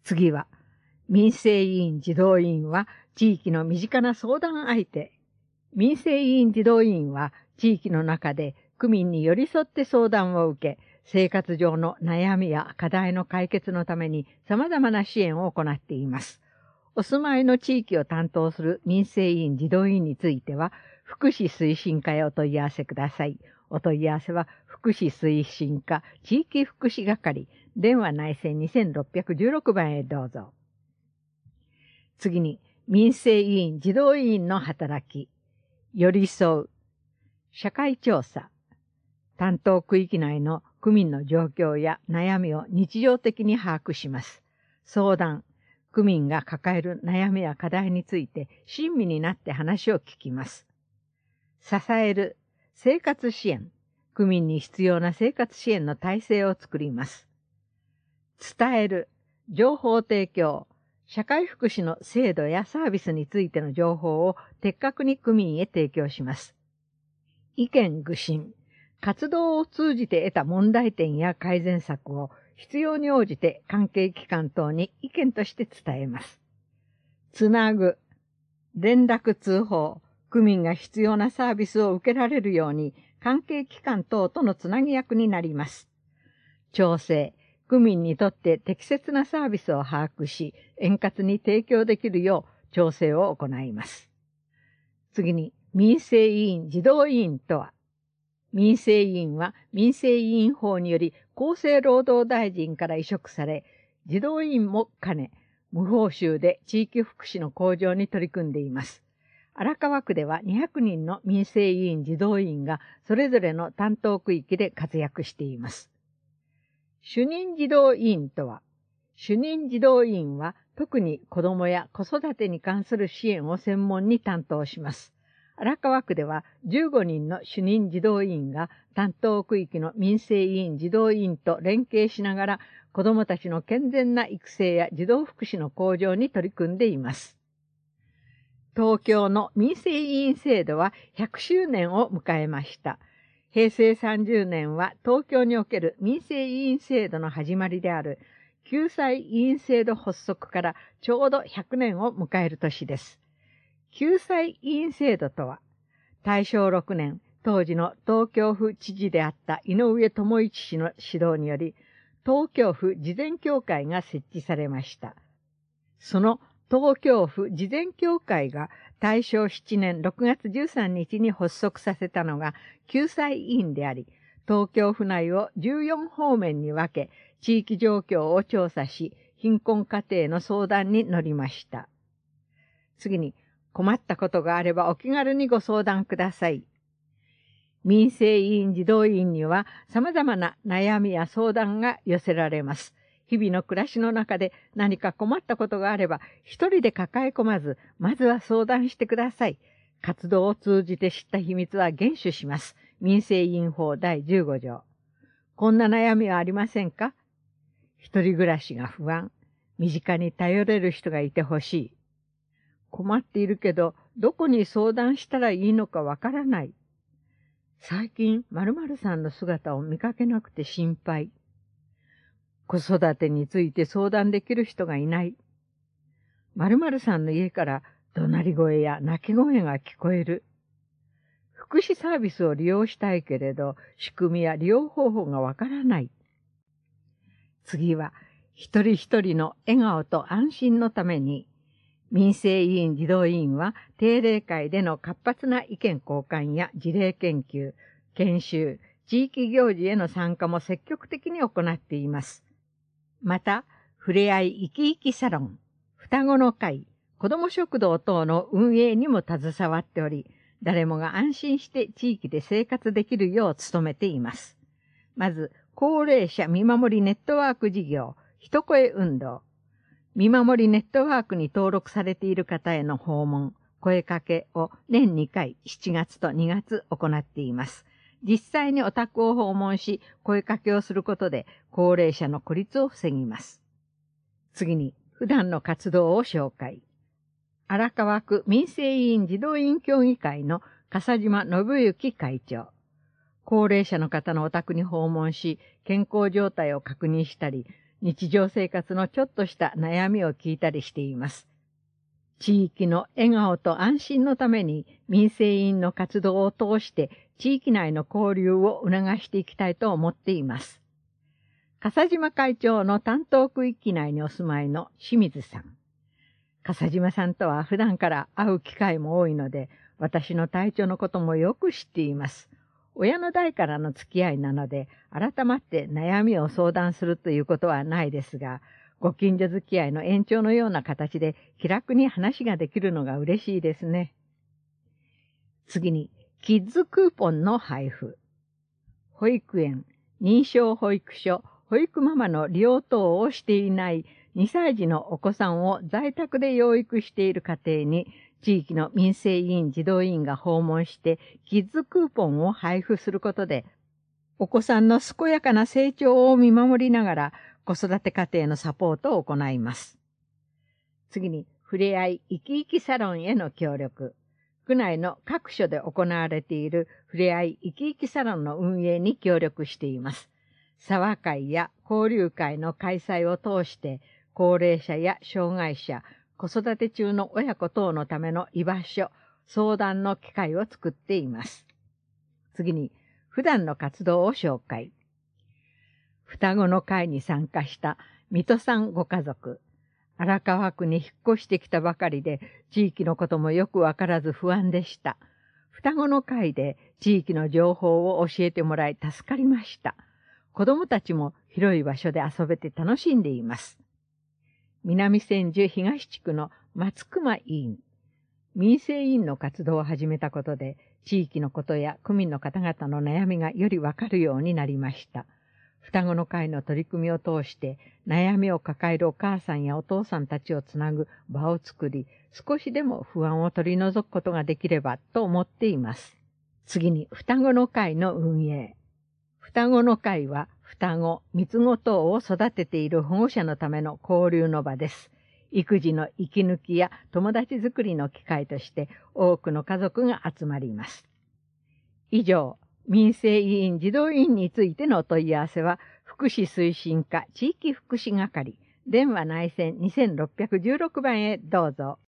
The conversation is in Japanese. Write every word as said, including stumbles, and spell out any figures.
次は、民生委員児童委員は地域の身近な相談相手。民生委員児童委員は地域の中で区民に寄り添って相談を受け、生活上の悩みや課題の解決のために様々な支援を行っています。お住まいの地域を担当する民生委員児童委員については、福祉推進課へお問い合わせください。お問い合わせは、福祉推進課地域福祉係、電話内線にせんろっぴゃくじゅうろくばんへどうぞ。次に、民生委員児童委員の働き。寄り添う。社会調査。担当区域内の区民の状況や悩みを日常的に把握します。相談。区民が抱える悩みや課題について親身になって話を聞きます。支える。生活支援。区民に必要な生活支援の体制を作ります。伝える。情報提供。社会福祉の制度やサービスについての情報を的確に区民へ提供します。意見具申。活動を通じて得た問題点や改善策を必要に応じて関係機関等に意見として伝えます。つなぐ。連絡通報。区民が必要なサービスを受けられるように関係機関等とのつなぎ役になります。調整。区民にとって適切なサービスを把握し、円滑に提供できるよう調整を行います。次に、民生委員児童委員とは、民生委員は民生委員法により厚生労働大臣から委嘱され、児童委員も兼ね、無報酬で地域福祉の向上に取り組んでいます。荒川区ではにひゃくにんの民生委員児童委員がそれぞれの担当区域で活躍しています。主任児童委員とは、主任児童委員は特に子どもや子育てに関する支援を専門に担当します。荒川区ではじゅうごにんの主任児童委員が担当区域の民生委員児童委員と連携しながら子どもたちの健全な育成や児童福祉の向上に取り組んでいます。東京の民生委員制度はひゃくしゅうねんを迎えました。へいせいさんじゅうねんは東京における民生委員制度の始まりである救済委員制度発足からちょうどひゃくねんを迎える年です。救済委員制度とは、たいしょうろくねん、当時の東京府知事であった井上智一氏の指導により、東京府慈善協会が設置されました。その東京府慈善協会がたいしょうしちねんろくがつじゅうさんにちに発足させたのが救済委員であり、東京府内をじゅうよんほうめんに分け、地域状況を調査し、貧困家庭の相談に乗りました。次に、困ったことがあればお気軽にご相談ください。民生委員児童委員には様々な悩みや相談が寄せられます。日々の暮らしの中で何か困ったことがあれば、一人で抱え込まず、まずは相談してください。活動を通じて知った秘密は厳守します。民生委員法だいじゅうごじょう。こんな悩みはありませんか？一人暮らしが不安。身近に頼れる人がいてほしい。困っているけど、どこに相談したらいいのかわからない。最近、〇〇さんの姿を見かけなくて心配。子育てについて相談できる人がいない。〇〇さんの家から怒鳴り声や泣き声が聞こえる。福祉サービスを利用したいけれど、仕組みや利用方法がわからない。次は、一人一人の笑顔と安心のために、民生委員児童委員は定例会での活発な意見交換や事例研究、研修、地域行事への参加も積極的に行っています。また、ふれあい生き生きサロン、双子の会、子ども食堂等の運営にも携わっており、誰もが安心して地域で生活できるよう努めています。まず、高齢者見守りネットワーク事業、一声運動。見守りネットワークに登録されている方への訪問、声かけを年にかいしちがつとにがつ行っています。実際にお宅を訪問し、声かけをすることで高齢者の孤立を防ぎます。次に、普段の活動を紹介。荒川区民生委員児童委員協議会の笠島信之会長。高齢者の方のお宅に訪問し、健康状態を確認したり、 日常生活のちょっとした悩みを聞いたりしています。地域の笑顔と安心のために民生委員の活動を通して地域内の交流を促していきたいと思っています。笠島会長の担当区域内にお住まいの清水さん。笠島さんとは普段から会う機会も多いので、私の体調のこともよく知っています。親の代からの付き合いなので、改まって悩みを相談するということはないですが、ご近所付き合いの延長のような形で気楽に話ができるのが嬉しいですね。次に、キッズクーポンの配布。保育園、認証保育所、保育ママの利用等をしていないにさい児のお子さんを在宅で養育している家庭に、地域の民生委員、児童委員が訪問して、キッズクーポンを配布することで、お子さんの健やかな成長を見守りながら、子育て家庭のサポートを行います。次に、ふれあい生き生きサロンへの協力。区内の各所で行われているふれあい生き生きサロンの運営に協力しています。沢会や交流会の開催を通して、高齢者や障害者、子育て中の親子等のための居場所、相談の機会を作っています。次に、普段の活動を紹介。双子の会に参加した水戸さんご家族。荒川区に引っ越してきたばかりで、地域のこともよくわからず不安でした。双子の会で地域の情報を教えてもらい助かりました。子供たちも広い場所で遊べて楽しんでいます。南千住東地区の松隈委員。民生委員の活動を始めたことで、地域のことや区民の方々の悩みがよりわかるようになりました。双子の会の取り組みを通して、悩みを抱えるお母さんやお父さんたちをつなぐ場を作り、少しでも不安を取り除くことができればと思っています。次に、双子の会の運営。双子の会は、双子、三つ子等を育てている保護者のための交流の場です。育児の息抜きや友達作りの機会として多くの家族が集まります。以上、民生委員児童委員についてのお問い合わせは、福祉推進課地域福祉係、電話内線にせんろっぴゃくじゅうろくばんへどうぞ。